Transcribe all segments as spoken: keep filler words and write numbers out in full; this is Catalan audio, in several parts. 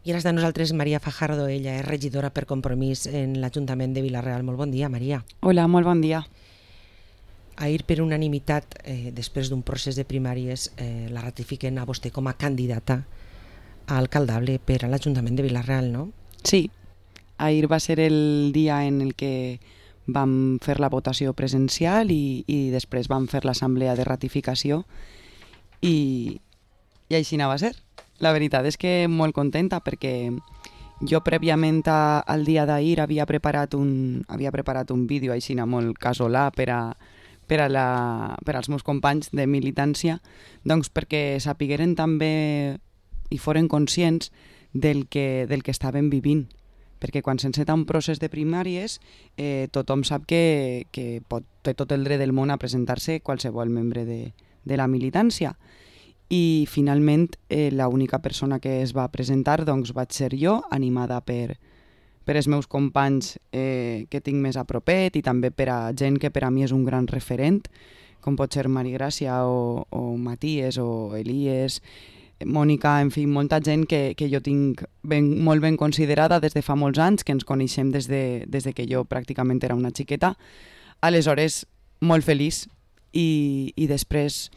I ara està amb nosaltres Maria Fajardo, ella és regidora per Compromís en l'Ajuntament de Vila-real. Molt bon dia, Maria. Hola, molt bon dia. Ahir, per unanimitat, eh, després d'un procés de primàries, eh, la ratifiquen a vostè com a candidata a alcaldable per a l'Ajuntament de Vila-real, no? Sí, ahir va ser el dia en el que vam fer la votació presencial i, i després vam fer l'assemblea de ratificació i, i així no va ser. La veritat és que molt contenta perquè jo prèviament a, al dia d'ahir havia preparat un, havia preparat un vídeo així molt casolà per, a, per, a la, per als meus companys de militància, doncs perquè sapigueren també i foren conscients del que, del que estaven vivint. Perquè quan s'enceta un procés de primàries eh, tothom sap que, que pot, té tot el dret del món a presentar-se qualsevol membre de, de la militància. I finalment eh, l'única persona que es va presentar doncs, vaig ser jo, animada per, per els meus companys eh, que tinc més a propet i també per a gent que per a mi és un gran referent, com pot ser Mari Gràcia o, o Matías o Elies, Mònica, en fi, molta gent que, que jo tinc ben, molt ben considerada des de fa molts anys, que ens coneixem des de, des de que jo pràcticament era una xiqueta. Aleshores, molt feliç i, i després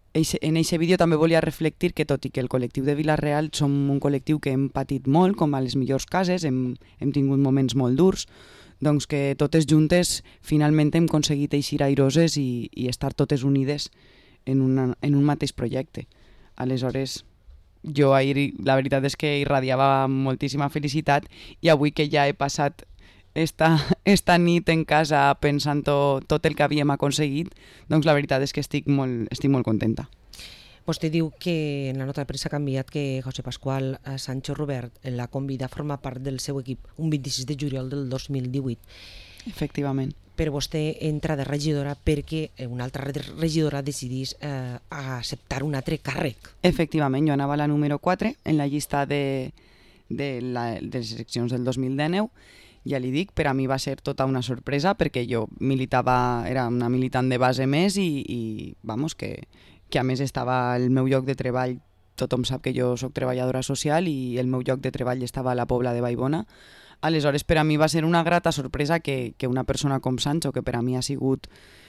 en aquest vídeo també volia reflectir que tot i que el col·lectiu de Vila-real som un col·lectiu que hem patit molt, com a les millors cases, hem, hem tingut moments molt durs, doncs que totes juntes finalment hem aconseguit eixir airoses i, i estar totes unides en, una, en un mateix projecte. Aleshores, jo ahir la veritat és que irradiava moltíssima felicitat i avui que ja he passat esta, esta nit en casa pensant tot, tot el que havíem aconseguit, doncs la veritat és que estic molt, estic molt contenta. Vostè diu que en la nota de premsa ha canviat que José Pascual Sancho Robert la convida a formar part del seu equip un vint-i-sis de juliol del dos mil divuit. Efectivament. Però vostè entra de regidora perquè una altra regidora decidís eh, acceptar un altre càrrec. Efectivament, jo anava a la número quatre en la llista de, de, la, de les eleccions del dos mil dinou. Ja li dic, per a mi va ser tota una sorpresa perquè jo militava, era una militant de base més i, i vamos, que, que a més estava al meu lloc de treball. Tothom sap que jo soc treballadora social i el meu lloc de treball estava a la Pobla de Vallbona. Aleshores, per a mi va ser una grata sorpresa que, que una persona com Sancho, que per a mi ha sigut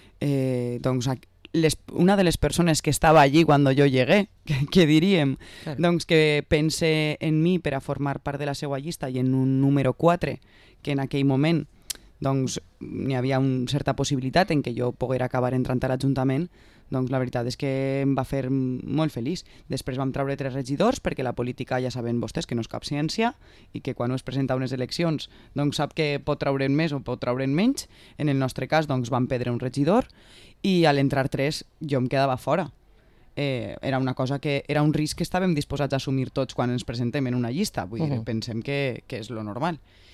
eh, doncs, les, una de les persones que estava allí quan jo llegué, que, que diríem, claro. Doncs que pense en mi per a formar part de la seva llista i en un número quatre, que en aquell moment doncs, n'hi havia una certa possibilitat en què jo poguera acabar entrant a l'Ajuntament, doncs la veritat és que em va fer molt feliç. Després vam treure tres regidors perquè la política ja saben vostès que no és cap ciència i que quan es presenta a unes eleccions doncs sap que pot treure'n més o pot treure'n menys. En el nostre cas doncs vam perdre un regidor i a l'entrar tres jo em quedava fora. Eh, era una cosa que era un risc que estàvem disposats a assumir tots quan ens presentem en una llista. Vull dir, uh-huh. Pensem que, que és lo normal.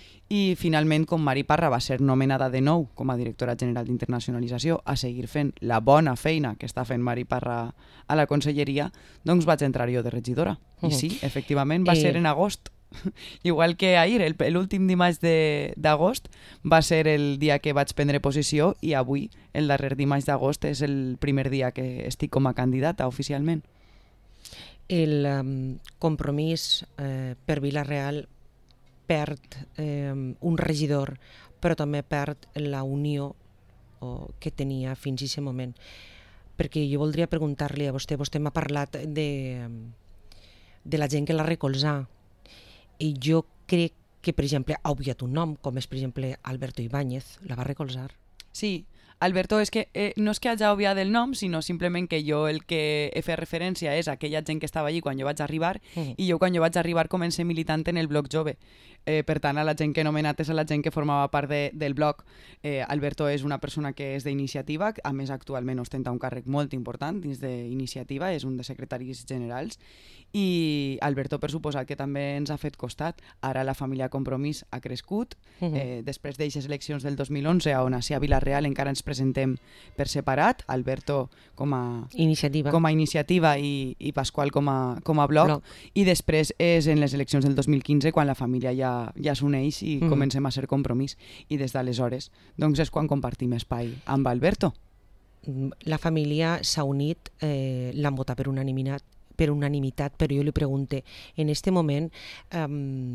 I finalment, com Mari Parra va ser nomenada de nou com a directora general d'internacionalització a seguir fent la bona feina que està fent Mari Parra a la conselleria, doncs vaig entrar jo de regidora. I sí, efectivament, va eh... ser en agost. Igual que ahir, l'últim dimarts d'agost va ser el dia que vaig prendre posició i avui, el darrer dimarts d'agost, és el primer dia que estic com a candidata oficialment. El um, compromís eh, per Vila-real perd eh, un regidor, però també perd la unió oh, que tenia fins a aquest moment. Perquè jo voldria preguntar-li a vostè, vostè m'ha parlat de, de la gent que la recolza, i jo crec que, per exemple, ha obviat un nom, com és, per exemple, Alberto Ibáñez, la va recolzar. Sí, Alberto, és que eh, no és que hagi obviat el nom, sinó simplement que jo el que he fet referència és a aquella gent que estava allí quan jo vaig arribar, uh-huh. I jo quan jo vaig arribar comencé militant en el bloc jove. Eh, per tant, a la gent que he nomenat és a la gent que formava part de, del bloc. Eh, Alberto és una persona que és d'iniciativa, a més actualment ostenta un càrrec molt important dins d'iniciativa, és un de secretaris generals, i Alberto, per suposat, que també ens ha fet costat. Ara la família Compromís ha crescut, uh-huh. eh, després d'eixes eleccions del dos mil onze, on a Vila-real encara ens presentem per separat, Alberto com a iniciativa, com a iniciativa i, i Pasqual com a, com a bloc, bloc, i després és en les eleccions del dos mil quinze quan la família ja, ja s'uneix i mm. comencem a ser Compromís, i des d'aleshores doncs és quan compartim espai amb Alberto. La família s'ha unit, eh, l'han votat per unanimitat, per unanimitat, però jo li pregunte, en este moment eh,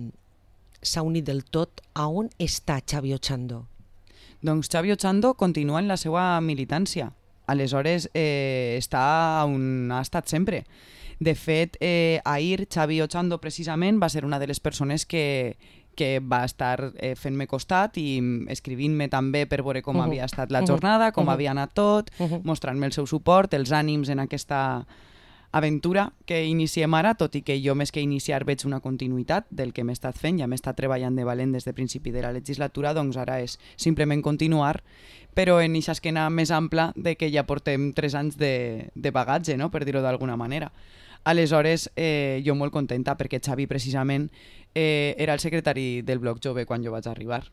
s'ha unit del tot. A on està Xavi Ochando? Doncs Xavi Ochando continua en la seva militància. Aleshores, eh, està on ha estat sempre. De fet, eh, ahir Xavi Ochando precisament va ser una de les persones que, que va estar eh, fent-me costat i escrivint-me també per veure com uh -huh. havia estat la jornada, com uh -huh. havia anat tot, uh -huh. mostrant-me el seu suport, els ànims en aquesta aventura que iniciem ara, tot i que jo més que iniciar veig una continuïtat del que m'he estat fent, ja m'he estat treballant de valent des de principi de la legislatura, doncs ara és simplement continuar, però en eixa esquena més ampla de que ja portem tres anys de, de bagatge, no? Per dir-ho d'alguna manera. Aleshores, eh, jo molt contenta perquè Xavi precisament eh, era el secretari del Bloc Jove quan jo vaig arribar.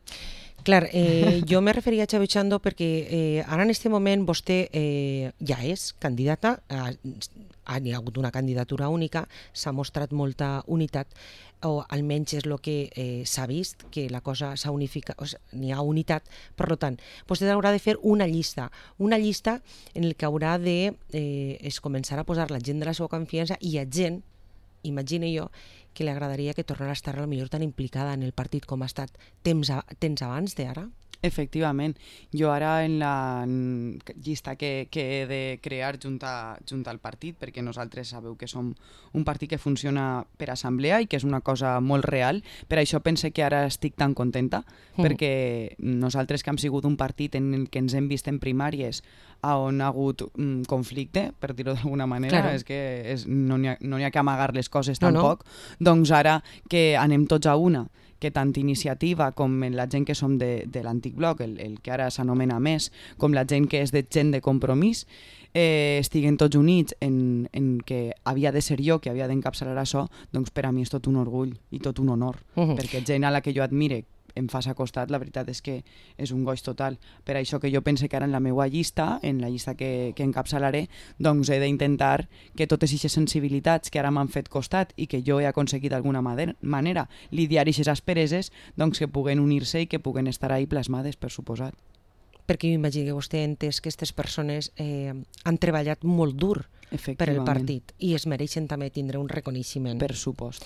Clar, eh, jo me referia a Xavi Ochando perquè eh, ara en aquest moment vostè eh, ja és candidata, ha, ha hi ha hagut una candidatura única, s'ha mostrat molta unitat, o almenys és el que eh, s'ha vist, que la cosa s'ha unificat, o sigui, n'hi ha unitat, per tant, vostè haurà de fer una llista, una llista en la que haurà de eh, es començar a posar la gent de la seva confiança i hi ha gent, imagine jo, que li agradaria que tornara a estar a lo millor tan implicada en el partit com ha estat temps, a, temps abans d'ara? Efectivament. Jo ara en la llista que, que he de crear junt, a, junt al partit, perquè nosaltres sabeu que som un partit que funciona per assemblea i que és una cosa molt real, per això pense que ara estic tan contenta, mm. perquè nosaltres que hem sigut un partit en el que ens hem vist en primàries on ha hagut un conflicte, per dir-ho d'alguna manera, claro. És que és, no n'hi ha, no n'hi ha que amagar les coses tampoc, no, no. Doncs ara que anem tots a una, que tant iniciativa com la gent que som de, de l'antic bloc, el, el que ara s'anomena Més, com la gent que és de gent de compromís, eh, estiguen tots units en, en que havia de ser jo que havia d'encapçalar això, doncs per a mi és tot un orgull i tot un honor, uh-huh. perquè gent a la que jo admire em fas a costat, la veritat és que és un goig total. Per això que jo pense que ara en la meva llista, en la llista que, que encapçalaré, doncs he d'intentar que totes aquestes sensibilitats que ara m'han fet costat i que jo he aconseguit d'alguna manera lidiar aquestes aspereses, doncs que puguen unir-se i que puguen estar ahí plasmades, per suposat. Perquè m'imagino que vostè ha entès que aquestes persones eh, han treballat molt dur per el partit i es mereixen també tindre un reconeixement. Per supost.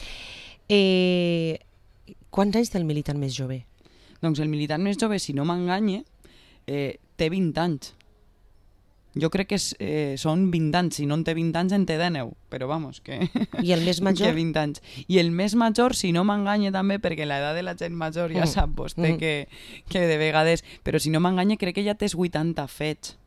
Eh... Quants anys té el militant més jove? Doncs el militant més jove, si no m'enganye, eh, té vint anys. Jo crec que és, eh, són vint anys. Si no en té vint anys, en té dinou. Però vamos, que... I el més major? Que vint anys. I el més major, si no m'enganye també, perquè l'edat de la gent major ja mm. sap vostè mm. que, que de vegades... Però si no m'enganye, crec que ja té vuitanta fets.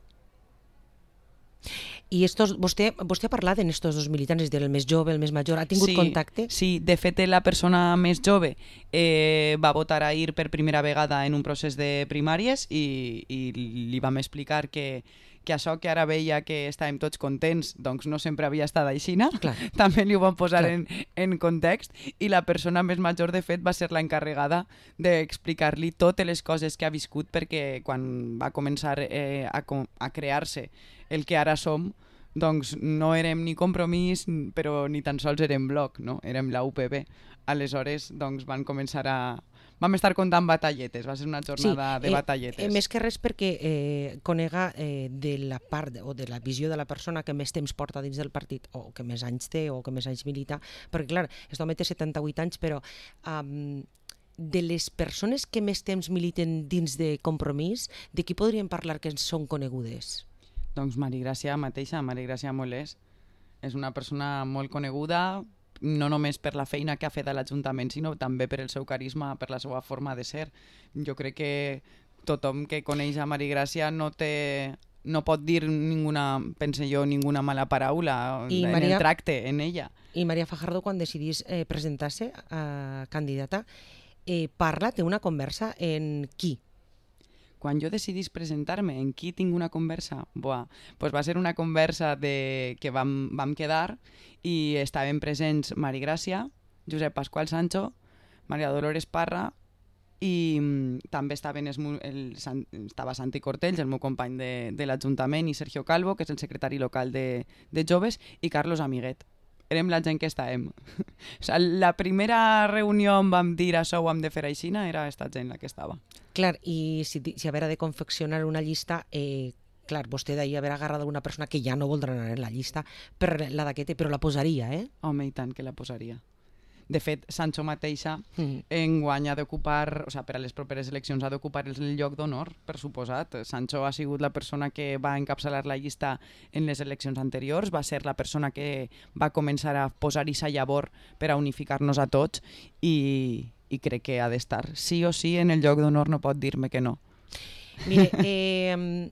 I estos, vostè, vostè ha parlat en estos dos militants, és dir, el més jove, el més major, ha tingut sí, contacte? Sí, de fet la persona més jove eh, va votar ahir per primera vegada en un procés de primàries i, i li vam explicar que, que això que ara veia que estàvem tots contents, doncs no sempre havia estat aixina. També li ho vam posar en, en context i la persona més major, de fet, va ser l'encarregada d'explicar-li totes les coses que ha viscut, perquè quan va començar eh, a, a crear-se el que ara som, doncs no érem ni Compromís, però ni tan sols érem Bloc, no? Érem la U P B. Aleshores, doncs van començar a... Vam estar comptant batalletes, va ser una jornada sí, de batalletes. Eh, més que res perquè eh, conega eh, de la part o de la visió de la persona que més temps porta dins del partit, o que més anys té, o que més anys milita, perquè clar, aquest home té setanta-vuit anys, però um, de les persones que més temps militen dins de Compromís, de qui podríem parlar que són conegudes? Doncs Mari Gràcia mateixa, Mari Gràcia Molés. És una persona molt coneguda, no només per la feina que ha fet a l'Ajuntament, sinó també per el seu carisma, per la seva forma de ser. Jo crec que tothom que coneix a Mari Gràcia no té... no pot dir ninguna, pense jo, ninguna mala paraula I en Maria, el tracte, en ella. I Maria Fajardo, quan decidís eh, presentar-se a candidata, eh, parla, té una conversa en qui? Quan jo decidís presentar-me, en qui tinc una conversa? Buah, pues va ser una conversa de... que vam, vam quedar i estaven presents Mari Gràcia, Josep Pasqual Sancho, Maria Dolores Parra i mm, també estaven el, el, estava Santi Cortells, el meu company de, de l'Ajuntament, i Sergio Calvo, que és el secretari local de, de Joves, i Carlos Amiguet. Érem la gent que estàvem. O sigui, la primera reunió on vam dir això ho hem de fer aixina era aquesta gent la que estava. Clar, i si, si haver de confeccionar una llista, eh, clar, vostè d'ahir haver agarrat una persona que ja no voldrà anar en la llista per la d'aquesta, però la posaria, eh? Home, i tant que la posaria. De fet, Sancho mateixa Mm. enguany ha d'ocupar, o sigui, per a les properes eleccions ha d'ocupar el lloc d'honor, per suposat. Sancho ha sigut la persona que va encapçalar la llista en les eleccions anteriors, va ser la persona que va començar a posar-hi sa llavor per a unificar-nos a tots i, i crec que ha d'estar. Sí o sí, en el lloc d'honor no pot dir-me que no. Mire, eh,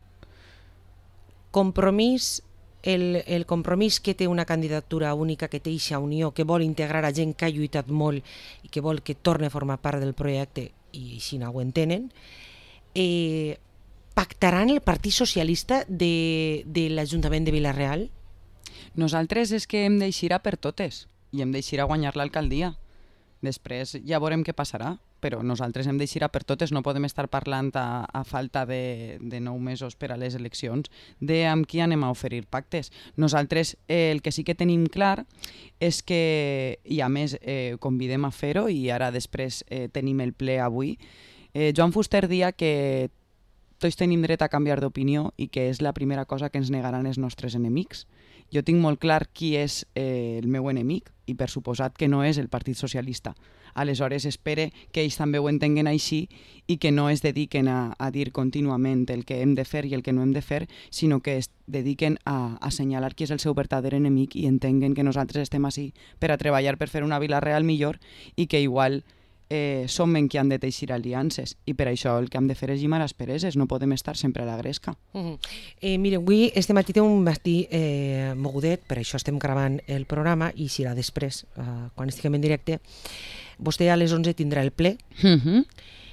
compromís, el, el compromís que té una candidatura única, que té eixa unió, que vol integrar a gent que ha lluitat molt i que vol que torni a formar part del projecte, i així no ho entenen, eh, pactaran el Partit Socialista de, de l'Ajuntament de Vila-real? Nosaltres és que hem d'eixir per totes i hem d'eixir a guanyar l'alcaldia. Després ja veurem què passarà, però nosaltres hem d'eixir per totes, no podem estar parlant a, a falta de, de nou mesos per a les eleccions de amb qui anem a oferir pactes. Nosaltres eh, el que sí que tenim clar és que, i a més eh, convidem a fer-ho, i ara després eh, tenim el ple avui, eh, Joan Fuster dia que tots tenim dret a canviar d'opinió i que és la primera cosa que ens negaran els nostres enemics. Jo tinc molt clar qui és eh, el meu enemic i per suposat que no és el Partit Socialista. Aleshores espere que ells també ho entenguen així i que no es dediquen a, a dir contínuament el que hem de fer i el que no hem de fer, sinó que es dediquen a assenyalar qui és el seu verdader enemic i entenguen que nosaltres estem així per a treballar per fer una Vila-real millor i que igual eh, som en qui han de teixir aliances i per això el que hem de fer és llimar aspereses, no podem estar sempre a la gresca. Uh-huh. eh, mire, avui este matí té un matí eh, mogudet, per això estem gravant el programa i serà després, eh, quan estiguem en directe. Vostè a les onze tindrà el ple Uh-huh.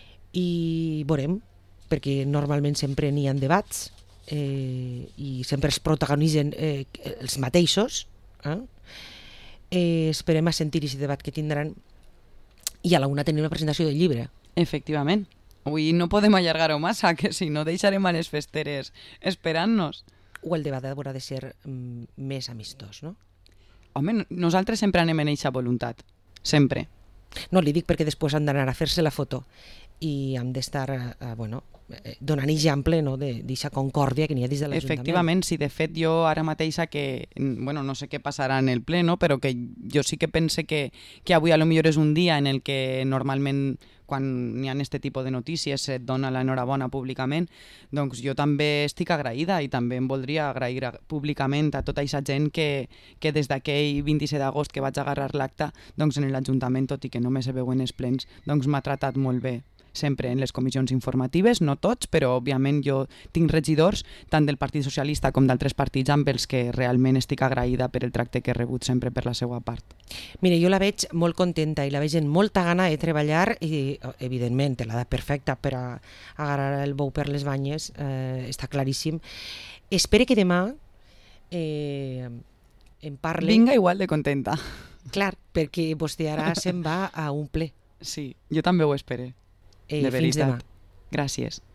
i veurem, perquè normalment sempre n'hi ha debats eh, i sempre es protagonitzen eh, els mateixos. Eh? Eh, esperem a sentir aquest debat que tindran i a la una tenir una presentació del llibre. Efectivament. Avui no podem allargar-ho massa, que si no deixarem a les festeres esperant-nos. O el debat haurà de ser mm, més amistós, no? Home, nosaltres sempre anem en eixa voluntat. Sempre. No, li dic perquè després han d'anar a fer-se la foto i hem d'estar eh, bueno, eh, donant exemple, no, d'aquesta concòrdia que n'hi ha des de l'Ajuntament. Efectivament, sí, de fet jo ara mateixa que, bueno, no sé què passarà en el ple, no? Però que jo sí que pense que, que avui a lo millor és un dia en el que normalment quan n'hi ha aquest tipus de notícies et dona l'enhorabona públicament, doncs jo també estic agraïda i també em voldria agrair públicament a tota aquesta gent que, que des d'aquell vint-i-set d'agost que vaig agarrar l'acte, doncs en l'Ajuntament, tot i que no me se veuen els plens, doncs m'ha tratat molt bé. Sempre en les comissions informatives, no tots, però òbviament jo tinc regidors tant del Partit Socialista com d'altres partits amb els que realment estic agraïda per el tracte que he rebut sempre per la seva part. Mire, jo la veig molt contenta i la veig amb molta gana de treballar i, evidentment, l'edat perfecta per a agarrar el bou per les banyes, eh, està claríssim. Espere que demà eh, em parli... Vinga igual de contenta. Clar, perquè vostè ara se'n va a un ple. Sí, jo també ho espero. Eh, De fins veritat. demà. Gràcies.